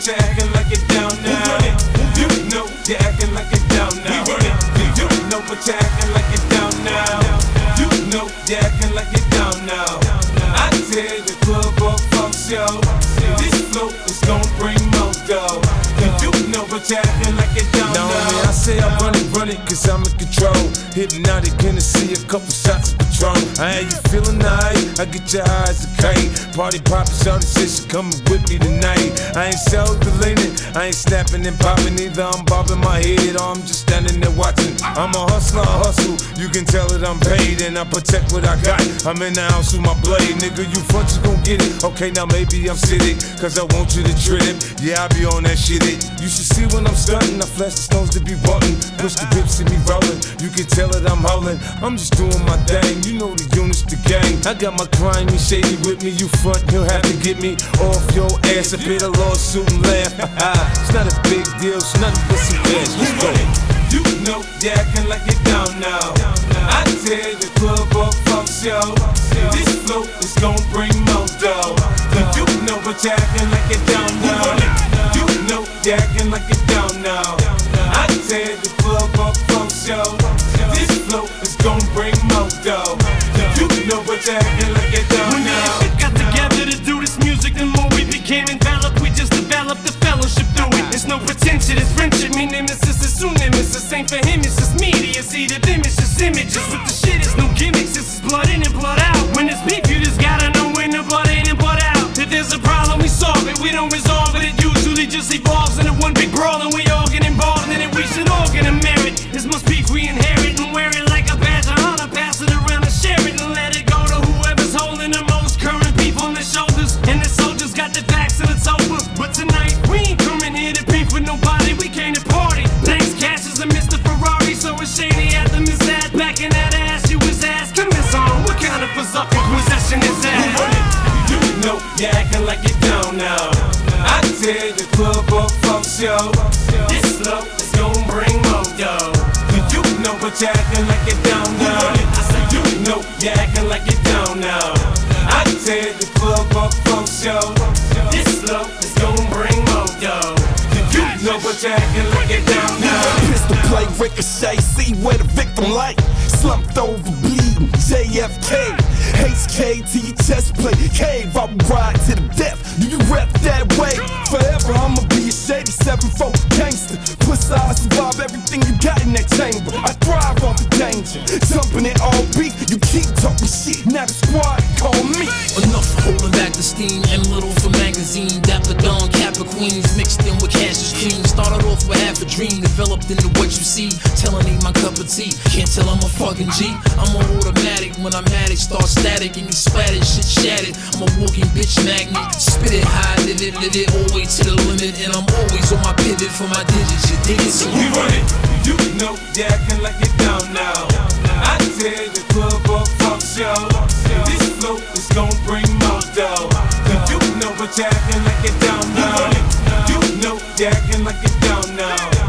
but you acting like you don't now. You know you acting like you don't now. You know but you acting like you don't now. You know you acting like you don't know. I tell the club up from show, this flow is gon' bring more dough. You know but you acting like you don't know. Man, I say I run it cause I'm in control. Hypnotic Hennessy, a couple shots of Patron. I ain't you feeling nice, I get your eyes a kite. Party poppin', shawty said she coming with me tonight. I ain't self-deleting, I ain't snapping and popping either. I'm bobbing my head or I'm just standing there watching. I'm a hustler, I hustle, you can tell that I'm paid. And I protect what I got, I'm in the house with my blade. Nigga, you front, you gon' get it. Okay, now maybe I'm sitting, cause I want you to trip. Yeah, I be on that shit. You should see when I'm stunting, I flash the stones to be wanting. Push the whip, see me rolling, you can tell that I'm holding. I'm just doing my thing, you know the units, the gang. I got my grimy shady with me, you front, you'll have to get me off your ass. I paid a lawsuit and laugh. It's not a big deal, it's nothing but some cash. Let's go. You know you acting like you don't know. I tell the club up from show, this flow is gon' bring more dough. You know but you acting like you don't know. You know you acting like you don't know. I tell the club up from show, this flow is gon' bring more dough. You know but you acting like you don't know. When we got together to do this music, the more we became enveloped, we just developed the fellowship through it. There's no pretension, it's friendship, me nemesis is soon nemesis. Same for him, it's just media, see the them, it's just images. With the shit, it's no gimmicks, this is blood in and blood out. When it's beef, you just gotta know when the blood in and blood out. If there's a problem, we solve it, we don't resolve it. It usually just evolves into one big brawl, and we all get involved in it. We should all get a merit. This must beef we inherit and wear it like a badge of honor. Pass it around and share it and let it go to whoever's holding the most current beef on their shoulders. And the soldiers got the backs and it's over. But tonight we ain't coming here to beef with nobody. We came to party. Thanks, Cash is a Mr. Ferrari, so it's shady at the Miss Ad. Back in that ass, you was asking this on. What kind of berserk possession is that? You know you acting like you don't know. I tell the club up from show, this flow is gon' bring more dough. You know but you acting like you don't know. I said you know you acting like you don't know. I tell the club up from show, this flow is gon' bring more dough. You know but you acting like you don't know. Pistol play, ricochet, see where the victim like. Slumped over, bleeding, JFK. HK to your chest plate, cave, I will ride to the death. Do you rep that way? Forever I'ma be a shady 7-4 gangster. Plus I survive everything you got in that chamber. I thrive off the danger, jumping in all beat. You keep talking shit, now the squad call me. Enough holding back the steam, M little for magazine. Dapper Dawn, Kappa Queens, mixed in with Cassius Cream. Started off with half a dream, developed into what you see. Telling ain't my cup of tea, can't tell I'm a fucking G. I'm an automatic, when I'm at it, start static and you splattered, shit shattered. I'm a walking bitch magnet, spit it high, live it, all the way to the limit. And I'm always on my pivot for my digits, you dig it? So we run it, you know you acting like you don't know. I tell the club up from show, this flow is gon' bring more dough. You know but you acting like you don't know. You know you acting like you don't know.